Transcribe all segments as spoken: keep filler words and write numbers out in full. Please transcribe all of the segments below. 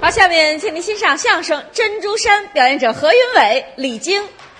好，下面请您欣赏相声《珍珠山》，表演者何云伟、李菁。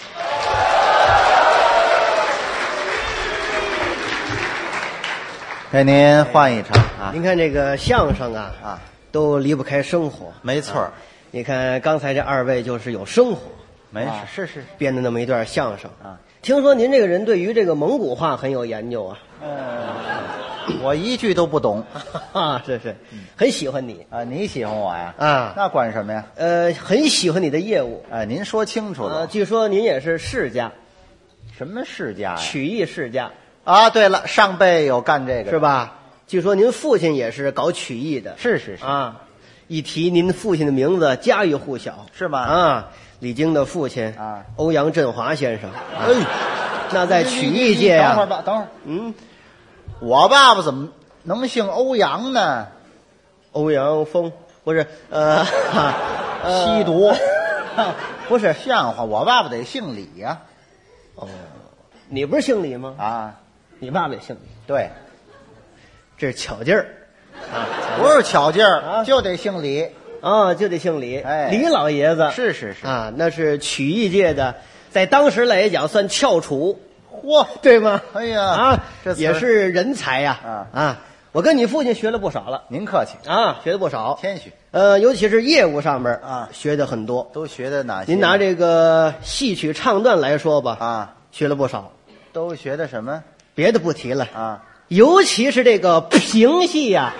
给您换一场啊！ 您看这个相声啊啊，都离不开生活。 没错、啊、 你看刚才这二位就是有生活， 没事、 啊、 是是编的那么一段相声啊。 听说您这个人对于这个蒙古话很有研究啊？ 嗯，我一句都不懂啊，是是，很喜欢你啊。你喜欢我呀？ 啊， 那管什么呀？ 呃，很喜欢你的业务。 哎，您说清楚了。 呃，据说您也是世家。 什么世家呀？ 曲艺世家。 啊，对了，上辈有干这个是吧？据说您父亲也是搞曲艺的。 是是是啊，一提您父亲的名字，家喻户晓， 是吗？ 啊，李菁的父亲啊， 欧阳震华先生。 哎， 那在曲艺界呀、 啊，等会儿吧，等会儿。 嗯， 我爸爸怎么能姓欧阳呢？ 欧阳锋不是呃， 呃吸毒， 不是像话。我爸爸得姓李呀、 啊。哦，你不是姓李吗？ 啊， 你爸爸也姓李。 对， 这是巧劲儿啊， 不是巧劲儿、 啊， 就得姓李啊，就得姓李。 哎， 李老爷子是是是啊，那是曲艺界的，在当时来讲算翘楚， 嚯， 对吗？ 哎呀啊， 这也是人才呀！ 啊啊，我跟你父亲学了不少了。 您客气啊，学了不少， 谦虚。 呃，尤其是业务上面啊， 学的很多。 都学的哪些？ 您拿这个戏曲唱段来说吧， 啊， 学了不少。 都学的什么？ 别的不提了啊， 尤其是这个评戏呀、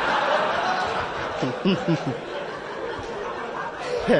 啊。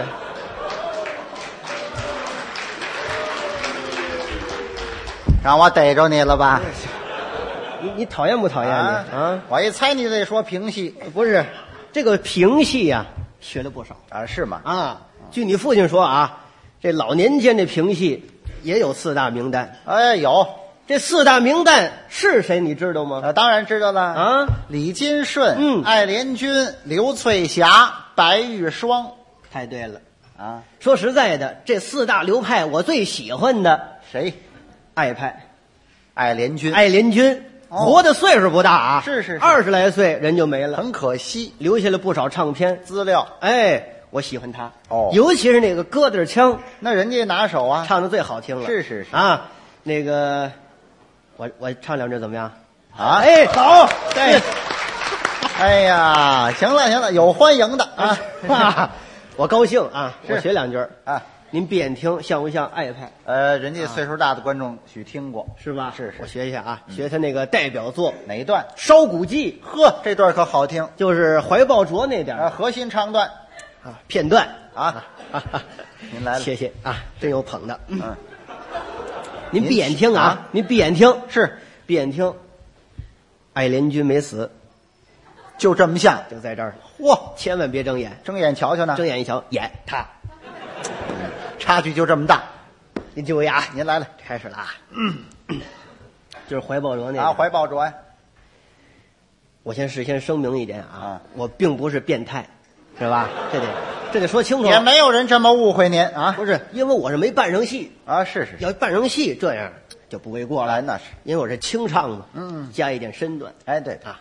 让我逮着你了吧？ 你你讨厌不讨厌你啊？ 啊， 我一猜你得说评戏， 不是这个评戏呀、啊，学了不少啊？是吗？ 啊，据你父亲说啊，这老年间这评戏也有四大名旦。 哎，有这四大名旦是谁？你知道吗？ 啊，当然知道了啊， 李金顺、 嗯， 艾连军、刘翠霞、白玉霜。 太对了啊！ 说实在的，这四大流派我最喜欢的谁？ 艾派， 艾连军。 艾连军、哦、活的岁数不大啊， 是是是， 二十来岁人就没了， 很可惜， 留下了不少唱片资料。 哎，我喜欢他哦， 尤其是那个疙瘩腔， 那人家拿手啊， 唱的最好听了。 是是是啊，那个我我唱两句怎么样？ 啊， 哎，好，对， 哎呀，行了行了，有欢迎的啊。 啊我高兴啊！我学两句啊， 您闭眼听，像不像爱派？ 呃，人家岁数大的观众许听过， 是吧？ 是是， 我学一下啊，学他那个代表作哪一段？《 烧鼓记》。 呵，这段可好听， 就是怀抱拙那点啊，核心唱段啊，片段啊。您来了， 谢谢啊，真有捧的。 嗯， 您闭眼听啊，您闭眼听， 是闭眼听。艾连军没死。 就这么像， 就在这儿。 嚯， 千万别睁眼， 睁眼瞧瞧呢。 睁眼一瞧，演他， 差距就这么大。 您注意啊， 您来了， 开始了啊。嗯，就是怀抱拙那个啊，怀抱拙呀。 我先事先声明一点啊， 啊我并不是变态，是吧？这得这得说清楚。 也没有人这么误会您啊。 不是，因为我是没扮上戏啊，是是， 要扮上戏这样就不为过了。 哎，那是， 因为我是清唱嘛， 嗯， 加一点身段。 哎，对啊。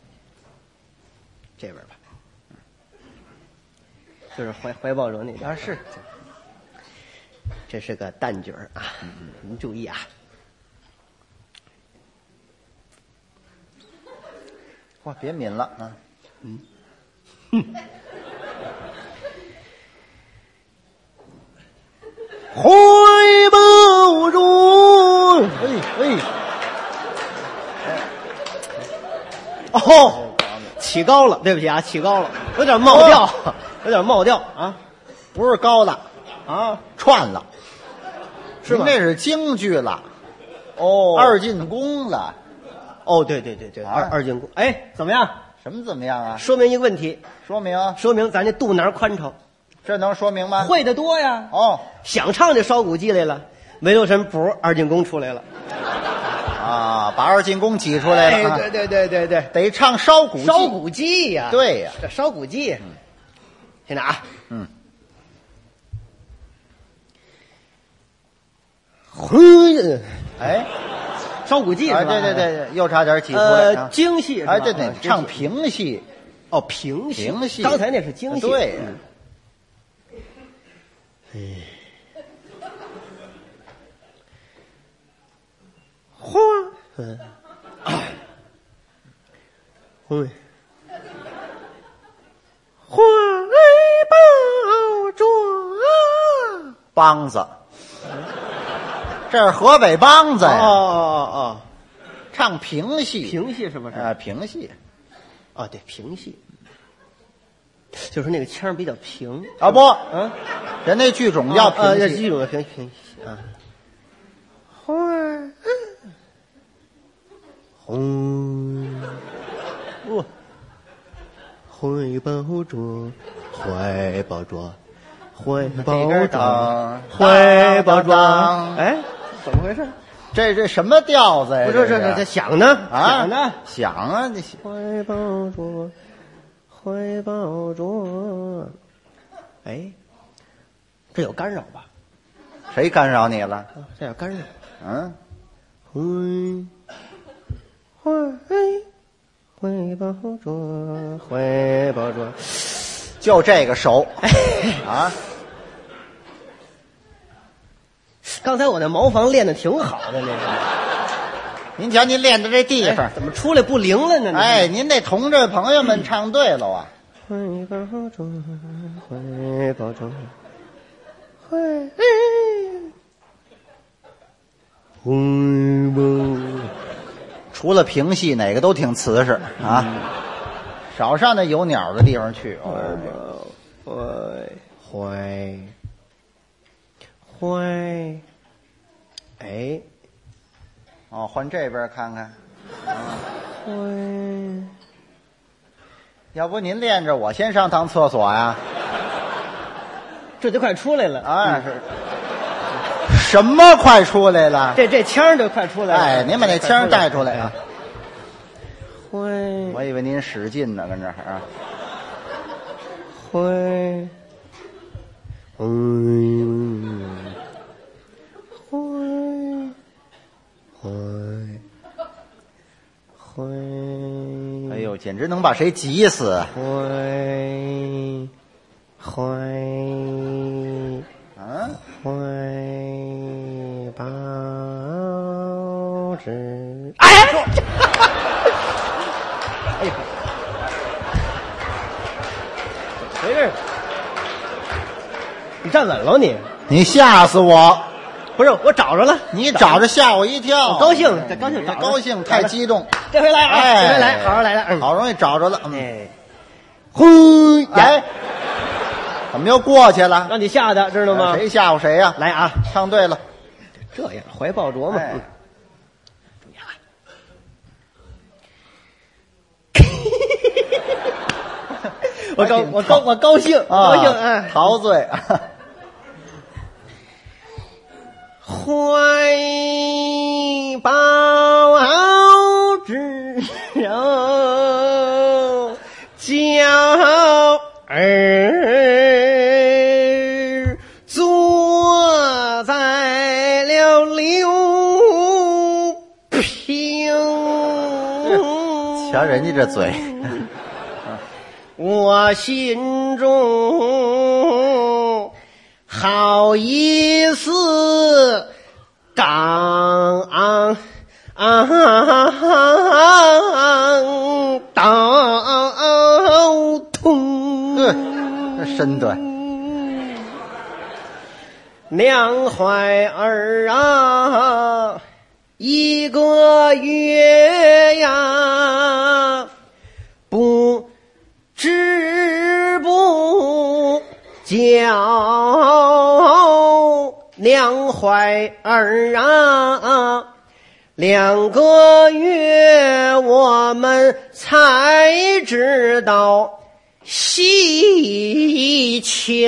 这边吧，就是怀怀抱着那边啊，是， 这是个旦角儿啊，您注意啊， 哇，别抿了啊， 嗯，哼，怀抱着，哎哎，哦。起高了，对不起啊，起高了，有点冒调，有点冒调啊， 不是高了啊， 串了， 是吗？ 那是京剧了， 哦， 二进宫了， 哦，对对对对， 啊、 二二进宫，哎，怎么样？ 什么怎么样啊？ 说明一个问题， 说明说明咱这肚腩宽敞， 这能说明吗？ 会的多呀， 哦， 想唱这烧鼓记来了，没留神，补二进宫出来了。 啊，把二进宫挤出来了、 哎！对对对对对， 得唱烧鼓记。 烧鼓记呀， 对呀， 这烧鼓记。嗯，现在啊， 嗯， 哼， 哎， 烧鼓记是吧？ 哎，对对对，又差点挤出来。 呃，京戏是吧？ 哎，对对，唱评戏。 哦，评戏， 评戏刚才那是京戏。 对呀、 嗯。花，嗯，会，花儿抱着梆子，这是河北梆子呀。 哦哦哦， 唱评戏， 评戏是不是？ 啊，评戏。 哦，对，评戏，就是那个腔比较平啊不， 嗯， 人那剧种叫啊， 评戏， 剧种叫评评戏啊。花儿，红，我怀抱着，怀抱着，怀抱着，怀抱着。哎，怎么回事？ 这这什么调子呀？ 不是这这这响呢啊， 响呢响啊！你怀抱着，怀抱着。哎，这有干扰吧？ 谁干扰你了？ 啊，这有干扰。 嗯， 怀怀怀抱着，怀抱着。 就这个手啊！ 刚才我那茅房练的挺好的，那个。 您瞧，您练的这地方， 哎怎么出来不灵了呢？ 哎，您那同志朋友们唱对了啊！ 怀抱着，怀抱着，怀怀抱。 除了评戏，哪个都挺瓷实啊！少上那有鸟的地方去。哦、 怀怀怀，哎， 哦，换这边看看。 怀， 要不您练着，我先上趟厕所呀？ 这就快出来了啊，是。什么快出来了？ 这这腔就快出来了。 哎，您把那腔带出来啊！ 怀， 我以为您使劲呢，跟这儿啊。 怀，嗯，怀，怀，怀。 哎呦，简直能把谁急死！ 怀，怀， 啊， 怀抱着。哎！哎呀！回事？你站稳了你？ 你吓死我！ 不是，我找着了。 你找着吓我一跳， 我高兴，这高兴， 你这高兴太激动。 这回来啊！ 哎， 这回来，好好来了。嗯， 好容易找着了。 哎，呼！ 哎，怎么又过去了？ 让你吓的，知道吗？ 谁吓唬谁呀？ 来啊！ 唱对了， 这样怀抱着嘛。 哎注意啊！我高我高我高兴，高兴哎！ 陶醉。 怀抱之后，娇儿坐在了柳平。 瞧人家这嘴， 我心中好一丝刚到痛。 这身段。 娘怀儿啊，一个月呀，不知不觉，娘怀儿啊，两个月我们才知道喜情。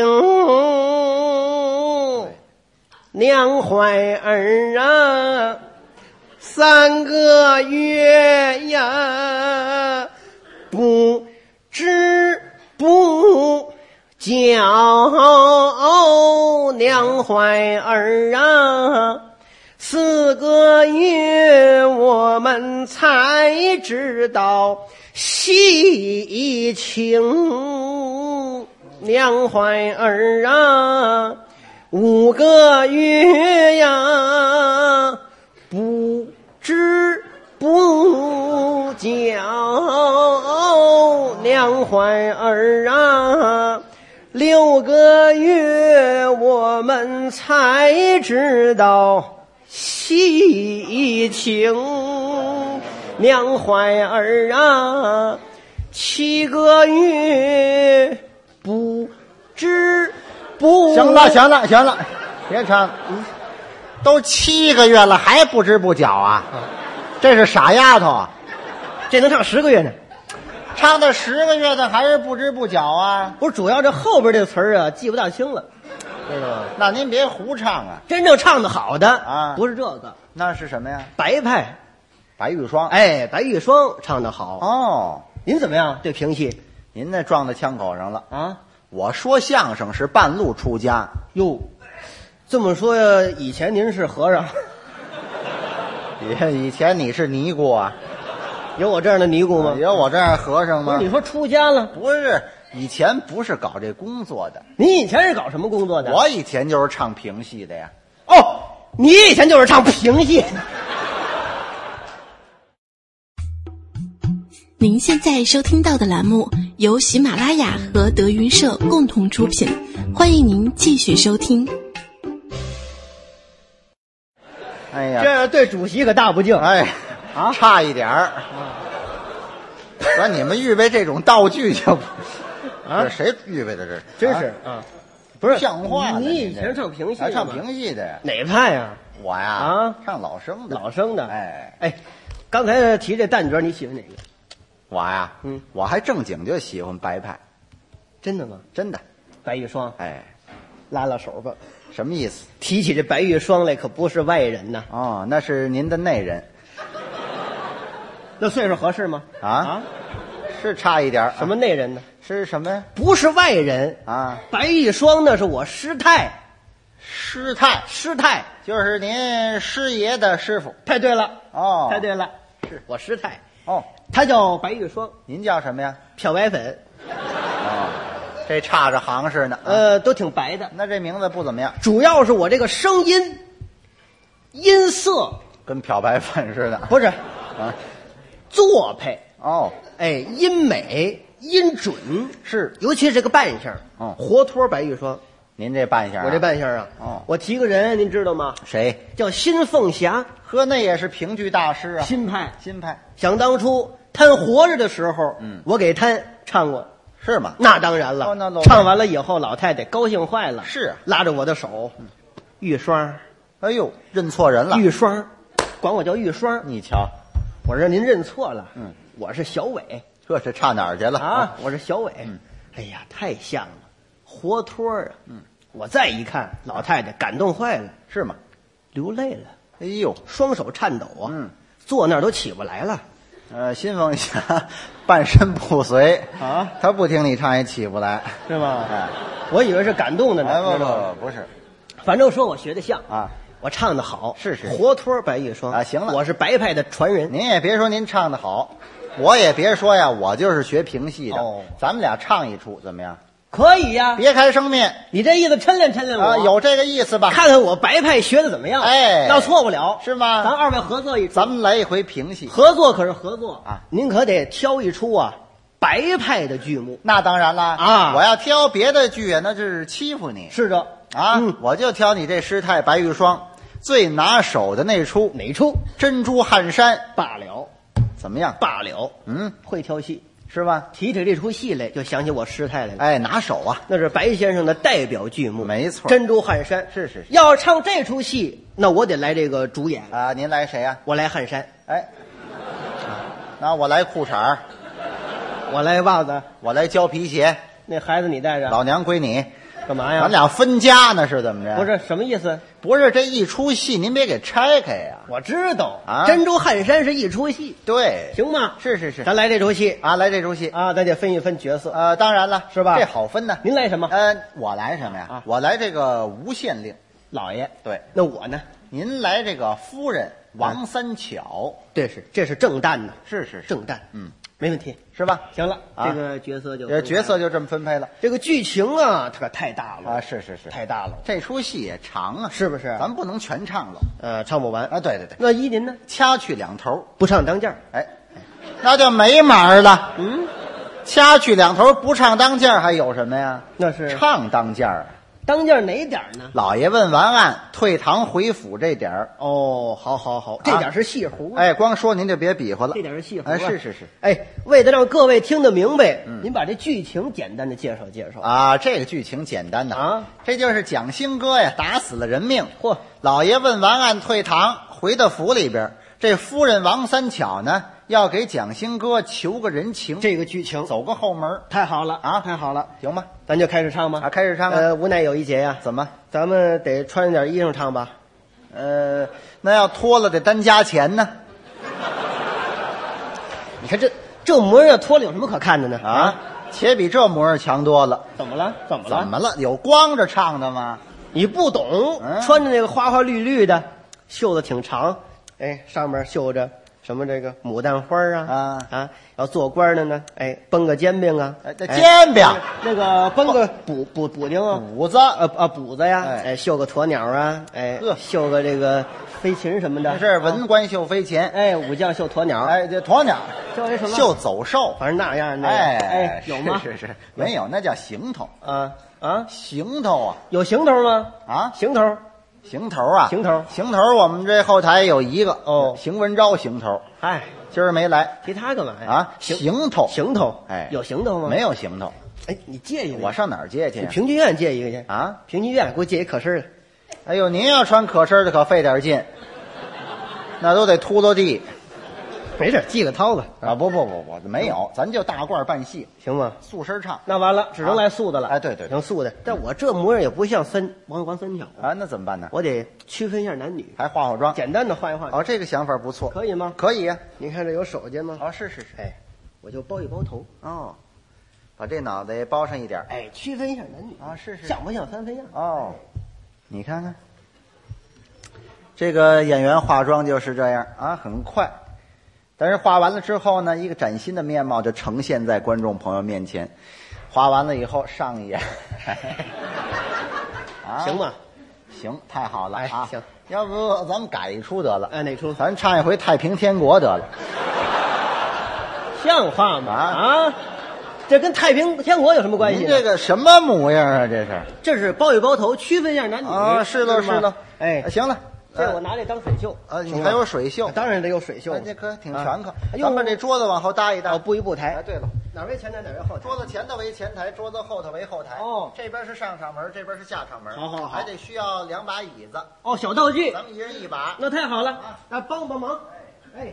娘怀儿啊，三个月呀，不知不觉，娘怀儿啊，四个月我们才知道喜喜庆，娘怀儿啊，五个月呀，不知不觉，娘怀儿啊，六个月我们才知道喜庆，娘怀儿啊，七个月不知不行了行了行了，别唱，都七个月了还不知不觉啊，这是傻丫头啊！ 这能唱十个月呢？ 唱到十个月的还是不知不觉啊？ 不是，主要这后边这词儿啊记不大清了，知道吗？ 那您别胡唱啊！ 真正唱的好的啊不是这个， 那是什么呀？ 白派， 白玉霜。 哎，白玉霜唱的好。 哦， 您怎么样？这评戏您那撞到枪口上了。 啊？ 我说相声是半路出家， 哟，这么说呀，以前您是和尚， 以以前你是尼姑啊？ 有我这样的尼姑吗？ 有我这样和尚吗？ 不是，你说出家了？ 不是，以前不是搞这工作的， 您以前是搞什么工作的？ 我以前就是唱评戏的呀。 哦，你以前就是唱评戏。 您现在收听到的栏目由喜马拉雅和德云社共同出品，欢迎您继续收听。 哎呀， 这对主席可大不敬。 哎， 啊差一点儿。说你们预备这种道具就不， 啊这谁预备的这是？ 真是啊，不是像话呢。 你以前唱评戏的吗还唱评戏的呀？ 哪派呀？ 我呀， 啊唱老生的。 老生的。 哎哎，刚才提这旦角，你喜欢哪个？ 我呀， 嗯， 我还正经就喜欢白派， 真的吗？ 真的。 白玉霜， 哎， 拉拉手吧。 什么意思？ 提起这白玉霜来，可不是外人呐。 哦，那是您的内人那岁数合适吗？ 啊，是差一点儿。 什么内人呢？ 是什么呀？ 不是外人啊， 白玉霜那是我师太， 师太， 师太， 就是您师爷的师傅。 太对了， 哦， 太对了，是我师太， 哦， 她叫白玉霜， 您叫什么呀？ 漂白粉， 哦，这差着行市呢。啊， 呃，都挺白的。 那这名字不怎么样， 主要是我这个声音音色跟漂白粉似的。 不是啊， 做配， 哦， 哎，音美音准， 是尤其是这个扮相， 嗯活脱白玉霜。 您这扮相啊， 我这扮相啊， 哦我提个人，您知道吗？ 谁？ 叫新凤霞， 呵，那也是评剧大师啊。 新派。 新派想当初他活着的时候， 嗯我给他唱过。 是吗？ 那当然了， 哦那老唱完了以后，老太太高兴坏了， 是啊拉着我的手，玉霜， 哎呦，认错人了。 玉霜，管我叫玉霜。 你瞧， 我说您认错了， 嗯， 我是小伟这是差哪儿去了啊，？我是小伟。 嗯哎呀，太像了，活脱啊。嗯，我再一看，老太太感动坏了， 是吗？ 流泪了， 哎呦， 双手颤抖啊， 嗯， 坐那儿都起不来了。 呃，新凤霞半身不遂啊， 他不听你唱也起不来， 是吗？ 哎， 我以为是感动的呢。 哎不知道吗不不是反正说我学的像啊， 我唱的好， 是是活脱白玉霜啊行了我是白派的传人。 您也别说您唱的好，我也别说呀，我就是学评戏的。 哦咱们俩唱一出怎么样？ 可以呀， 别开生面你这意思抻练抻练我， 啊，有这个意思吧？ 看看我白派学的怎么样？ 哎那错不了， 是吗咱二位合作一出， 咱们来一回评戏， 合作可是合作啊， 您可得挑一出啊白派的剧目。 那当然啦啊我要挑别的剧啊，那就是欺负你是的啊！ 嗯我就挑你这师太白玉霜最拿手的那出哪出？ 珍珠汗衫， 罢了， 怎么样？ 罢了， 嗯， 会挑戏。 是吧？ 提起这出戏来，就想起我师太来了。 哎，拿手啊！ 那是白先生的代表剧目， 没错珍珠汗衫是是是要唱这出戏，那我得来这个主演， 啊，您来谁呀、 我来汗衫， 哎，那我来裤衩儿我来袜子， 我来胶皮鞋， 那孩子你带着， 老娘归你， 干嘛呀？ 咱俩分家呢，是怎么着？ 不，是什么意思？ 不是这一出戏，您别给拆开呀。 我知道啊珍珠汗衫是一出戏， 对， 行吗？ 是是是， 咱来这出戏啊，来这出戏， 啊，咱得分一分角色。 呃，当然了， 是吧这好分呢。 您来什么？ 呃，我来什么呀？ 啊我来这个无限令。 老爷， 对， 那我呢？ 您来这个夫人王三巧。 这是这是正旦呢， 是是是， 正旦。 嗯， 没问题， 是吧？ 行了， 啊这个角色就这角色就这么分配了这个剧情啊，它可太大了啊！是是是， 太大了， 这出戏也长啊， 是不是？ 咱不能全唱了呃，唱不完啊！对对对， 那依您呢？ 掐去两头， 不唱当间儿。 哎，那就没门儿了。 嗯， 掐去两头，不唱当间儿还有什么呀？ 那是唱当间儿。 当间儿哪点儿呢？ 老爷问完案，退堂回府这点儿。 哦，好好好，这点儿是戏胡。 哎，光说您就别比划了， 这点儿是戏胡。 哎，是是是。 哎，为了让各位听得明白，您把这剧情简单的介绍介绍。 啊，这个剧情简单的啊， 这就是蒋兴哥呀打死了人命。 嚯， 老爷问完案退堂，回到府里边，这夫人王三巧呢要给蒋兴哥求个人情， 这个剧情走个后门， 太好了啊太好了， 行吗？ 咱就开始唱吧。 啊，开始唱啊。 呃，无奈有一节呀， 怎么？ 咱们得穿点衣裳唱吧？ 呃，那要脱了得单加钱呢。 你看这这模样脱了有什么可看的呢？ 啊，且比这模样强多了。 怎么了？怎么了？ 怎么了？有光着唱的吗？ 你不懂， 嗯穿着那个花花绿绿的，袖子挺长，哎，上面绣着什么这个牡丹花啊啊啊！要做官的呢，哎，绷个煎饼啊， 哎，这煎饼， 那个绷个补补补丁啊， 补子， 呃啊补子呀， 哎哎，绣个鸵鸟啊，哎呵， 绣个这个飞禽什么的， 这是文官绣飞禽。 哎，武将绣鸵鸟， 哎，这鸵鸟绣这什么？ 绣走兽， 反正那样的， 哎哎，有吗？ 是是是，没有，那叫行头啊啊， 行头啊有行头吗？ 啊， 行头， 行头啊， 行头行头，我们这后台有一个哦邢文昭行头， 哎， 今儿没来提他干嘛呀？ 啊， 行行头， 行头， 哎有行头吗？ 没有行头， 哎，你借一个， 我上哪儿借去呀？ 你评剧院借一个去啊， 评剧院给我借一可身的。 哎呦，您要穿可身的可费点劲，那都得秃噜地没事，系个涛子啊！不不不不，没有，咱就大褂扮戏， 行吗？ 素身唱那完了，只能来素的了。 哎对对对行素的。但我这模样也不像三王王三巧， 啊，那怎么办呢？ 我得区分一下男女， 还化化妆， 简单的换一换。 哦，这个想法不错， 可以吗？ 可以呀。 你看这有手巾吗？ 哦，是是是， 哎，我就包一包头， 哦，把这脑袋包上一点儿哎，区分一下男女啊，是是像不像三分样？ 哦，你看看，这个演员化妆就是这样啊，很快。但是画完了之后呢，一个崭新的面貌就呈现在观众朋友面前。画完了以后上一眼，啊， 行吗？ 行，太好了哎啊！ 行， 要不咱们改一出得了？ 哎，哪出？ 咱唱一回《太平天国》得了。 像话吗？ 啊啊，这跟太平天国有什么关系呢？ 您这个什么模样啊？这是这是包一包头，区分一下男女啊，是喽吗是喽。 哎， 行了， 这我拿这当水袖啊，你行吗还有水袖， 当然得有水袖哎，这可挺全可啊。哎呦咱们这桌子往后搭一搭， 哦，布一布台。 哎，对了， 哪为前台，哪为后台？ 桌子前头为前台，桌子后头为后台。 哦这边是上场门，这边是下场门。 好好好还得需要两把椅子， 哦，小道具， 咱们一人一把。 那太好了啊， 那帮帮忙。哎，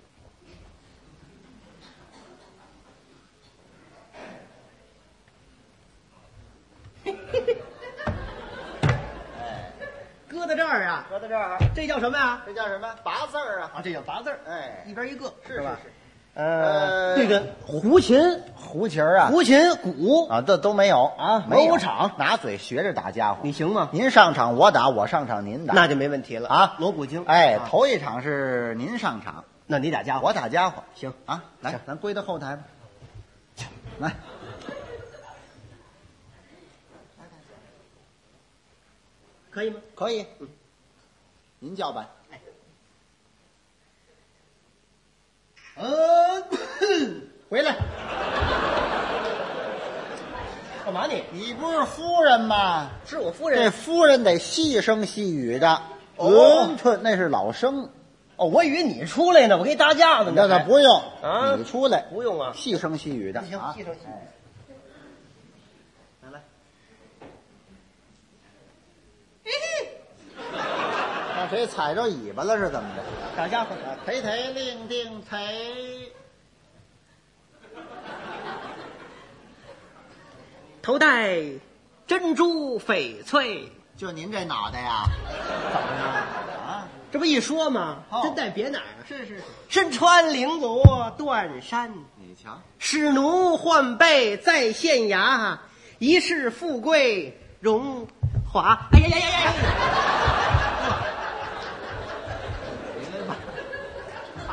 搁在这儿啊， 搁在这儿， 这叫什么呀？ 这叫什么？八字儿啊！ 啊，这叫八字儿， 哎， 一边一个， 是吧？ 是是。 呃，这个胡琴、 胡琴儿啊， 胡琴、鼓， 啊，这都没有啊没有锣鼓场拿嘴学着打家伙。 你行吗？ 您上场我打，我上场您打， 那就没问题了啊。 锣鼓经， 哎， 啊头一场是您上场， 那你打家伙， 我打家伙。 行啊，来行， 咱归到后台吧。来， 可以吗？ 可以，您叫板。 呃， 回来， 干嘛你？ 你不是夫人吗？ 是我夫这人。 夫人得细声细语的， 哦嗯，这那是老生， 哦，我以为你出来呢，我给你搭架子呢。 那那不用啊你出来不用啊。 细声细语的， 行啊细声细语哎来来， 让谁踩着尾巴了是怎么的？ 打家伙。 抬抬令定抬， 头戴珍珠翡翠， 就您这脑袋呀？ 怎么了？ 啊， 这不一说吗？ 哦真带别哪儿啊？ 是是是， 身穿绫罗断衫， 你瞧， 使奴换背在县衙，一世富贵荣华。哎呀呀呀呀！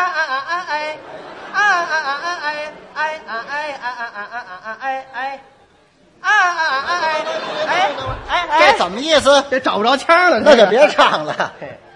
啊啊啊哎啊啊啊啊哎哎啊哎啊啊啊啊啊哎哎啊啊啊哎哎哎哎， 这怎么意思？ 这找不着腔了， 那就别唱了。